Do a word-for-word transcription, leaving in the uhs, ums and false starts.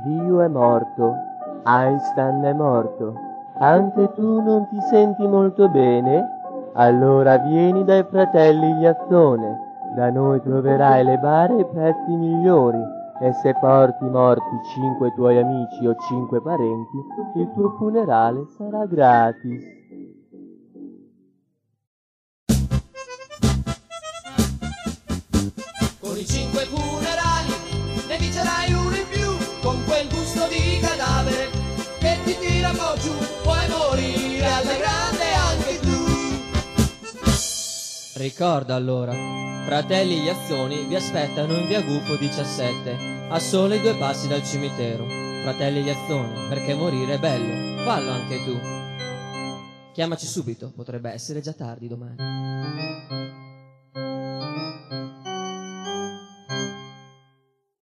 Dio è morto, Einstein è morto, anche tu non ti senti molto bene? Allora vieni dai fratelli Iazzone, da noi troverai le bare e i pezzi migliori, e se porti morti cinque tuoi amici o cinque parenti, il tuo funerale sarà gratis. Con i cinque funerali ne vincerai uno in più, con quel gusto di cadavere che ti tira un po' giù, puoi morire alla grande anche tu. Ricorda allora, fratelli Iazzoni vi aspettano in via Gufo diciassette, a soli due passi dal cimitero. Fratelli Iazzoni, perché morire è bello, fallo anche tu. Chiamaci subito, potrebbe essere già tardi domani.